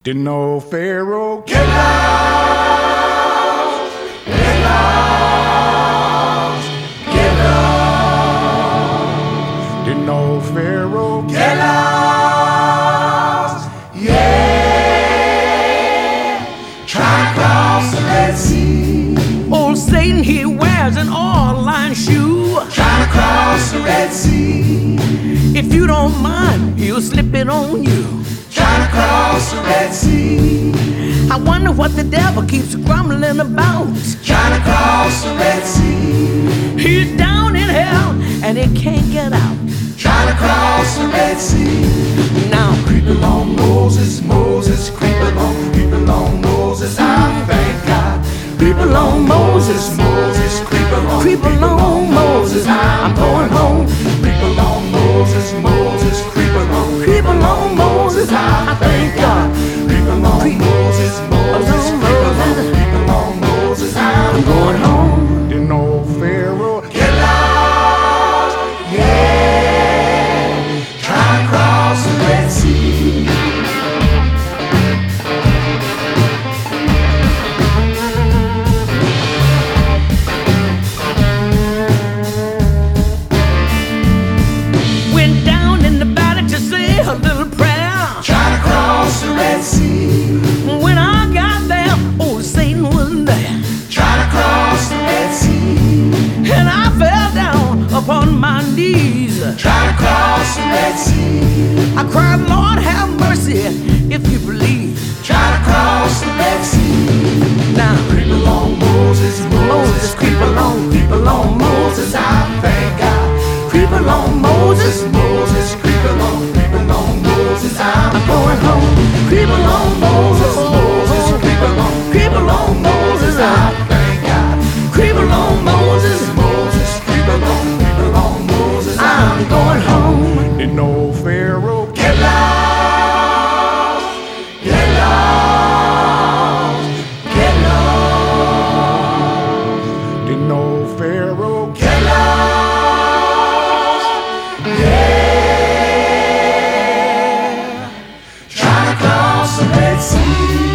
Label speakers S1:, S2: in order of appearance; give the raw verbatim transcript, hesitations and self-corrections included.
S1: Didn't know Pharaoh. Get lost, get lost, get lost. Didn't know Pharaoh. Get lost, yeah. Try to cross the Red Sea.
S2: Old Satan, he wears an all-line shoe.
S1: Try to cross the Red Sea.
S2: If you don't mind, he'll slip it on you.
S1: Trying to cross the Red Sea.
S2: I wonder what the devil keeps grumbling about.
S1: Trying to cross the Red Sea.
S2: He's down in hell and he can't get out.
S1: Trying to cross the Red Sea.
S2: Now
S1: Creep along, Moses, Moses, creep along, creep along, Moses, I thank God. Creep along, Moses, Moses, creep along,
S2: creep along, Moses, I'm going home.
S1: Creep along, Moses, Moses, creep along,
S2: Creep along, Moses, I thank God.
S1: Creep along,
S2: Creep
S1: Moses, Moses,
S2: along,
S1: creep along,
S2: Moses.
S1: creep along, Moses,
S2: I'm going home.
S1: Didn't know Pharaoh. Get lost, yeah. Try to cross the Red Sea.
S2: Went down in the valley to say a little prayer.
S1: Try to cross the Red Sea.
S2: When I got there, old Satan was there.
S1: Try to cross the Red Sea.
S2: And I fell down upon my knees.
S1: Try to cross the Red Sea.
S2: I cried, Lord, have mercy if you believe.
S1: Try to cross the Red Sea.
S2: Now,
S1: Creep along, Moses, Moses,
S2: Moses,
S1: creep along, creep along, Moses, I thank God.
S2: creep along, Moses.
S1: Moses, creep along, creep along, Moses, I'm
S2: I'm going home. Creep along, Moses.
S1: Moses, creep along,
S2: Creep along, Moses.
S1: I thank God.
S2: Creep along, Moses.
S1: Moses, creep along, creep along, Moses,
S2: I'm going home.
S1: Didn't know Pharaoh. Get lost, get lost, get lost. Didn't know Pharaoh. Get lost, yeah. Trying to cross the Red Sea.